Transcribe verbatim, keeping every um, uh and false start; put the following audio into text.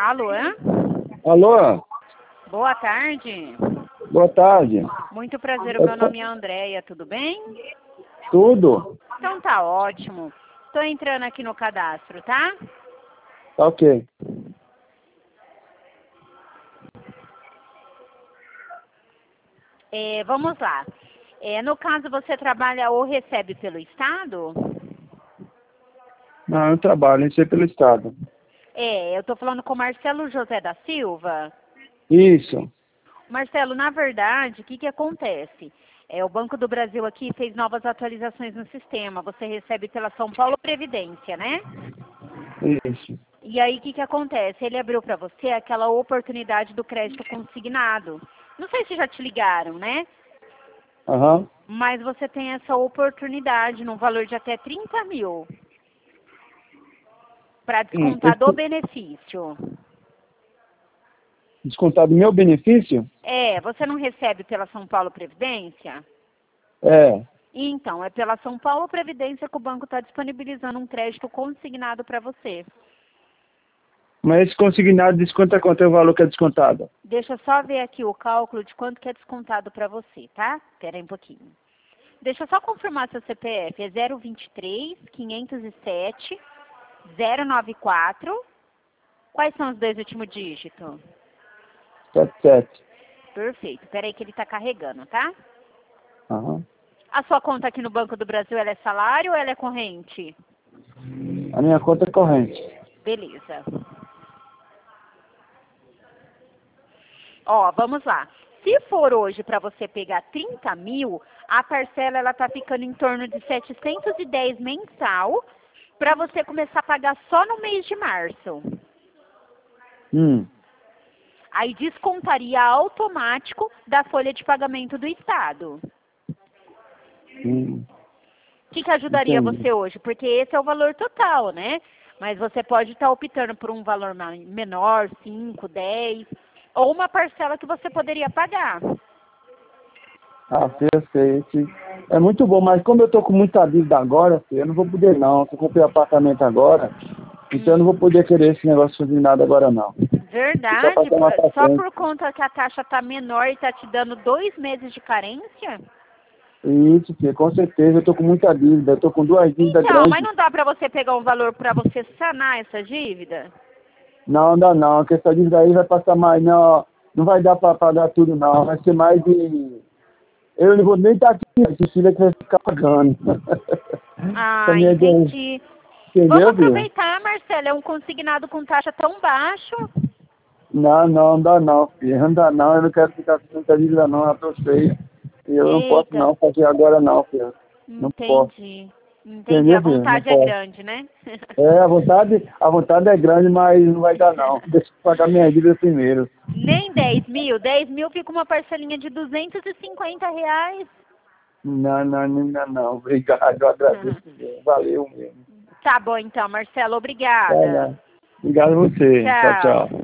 Alô? Alô? Boa tarde. Boa tarde. Muito prazer, o meu nome é Andréia, tudo bem? Tudo? Então tá ótimo. Estou entrando aqui no cadastro, tá? Tá ok. É, vamos lá. É, no caso, você trabalha ou recebe pelo Estado? Não, eu trabalho, eu sei pelo Estado. É, eu estou falando com Marcelo José da Silva. Isso. Marcelo, na verdade, o que, que acontece? É, o Banco do Brasil aqui fez novas atualizações no sistema. Você recebe pela São Paulo Previdência, né? Isso. E aí, o que, que acontece? Ele abriu para você aquela oportunidade do crédito consignado. Não sei se já te ligaram, né? Aham. Mas você tem essa oportunidade num valor de até trinta mil para Hum, descontar do esse- benefício. Descontar do meu benefício? É, você não recebe pela São Paulo Previdência? É. Então, é pela São Paulo Previdência que o banco está disponibilizando um crédito consignado para você. Mas esse consignado desconta quanto é o valor que é descontado? Deixa eu só ver aqui o cálculo de quanto que é descontado para você, tá? Espera aí um pouquinho. Deixa eu só confirmar seu C P F. É zero vinte e três, quinhentos e sete, zero nove quatro. Quais são os dois últimos dígitos? Sete, sete. Perfeito. Espera aí que ele está carregando, tá? Aham. A sua conta aqui no Banco do Brasil, ela é salário ou ela é corrente? A minha conta é corrente. Beleza. Ó, vamos lá. Se for hoje para você pegar trinta mil, a parcela ela tá ficando em torno de setecentos e dez mensal para você começar a pagar só no mês de março. Hum. Aí descontaria automático da folha de pagamento do Estado. Hum. O que, que ajudaria Entendi. você hoje? Porque esse é o valor total, né? Mas você pode estar optando por um valor ma- menor, cinco, dez, ou uma parcela que você poderia pagar. Ah, sei, eu sei. Esse- É muito bom, mas como eu tô com muita dívida agora, filho, eu não vou poder não. Eu comprei apartamento agora, então eu não vou poder querer esse negócio consignado agora não. Só Verdade? passar mais pra Só frente. por conta que a taxa tá menor e tá te dando dois meses de carência? Isso, filho, com certeza. Eu tô com muita dívida. Eu tô com duas dívidas Então, mas grandes. não dá pra você pegar um valor pra você sanar essa dívida? Não, dá não. Porque essa dívida aí vai passar mais. Não, não vai dar pra pagar tudo, não. Vai ser mais de. Eu não vou nem estar aqui. Esse filho é que vai ficar pagando. Essa Ah, minha dívida. entendi. Vamos Entendeu, filho? aproveitar, Marcelo, é um consignado com taxa tão baixo. Não, não, não dá não, filho. Não dá não. Eu não quero ficar com muita dívida, não. Eu tô feio. E eu não posso Eita, não fazer agora, não, filho. Não posso. entendi. Entendi, a Entendeu, filho? Não vontade é posso. grande, né? É, a vontade, a vontade é grande, mas não vai dar não. Deixa eu pagar minha dívida primeiro. Nem dez mil, dez mil fica uma parcelinha de duzentos e cinquenta reais. Não, não, não, não, não. Obrigado, eu agradeço mesmo. Valeu mesmo. Tá bom então, Marcelo, Vai obrigada. lá. Obrigado a você. Tchau, Tchau. tchau.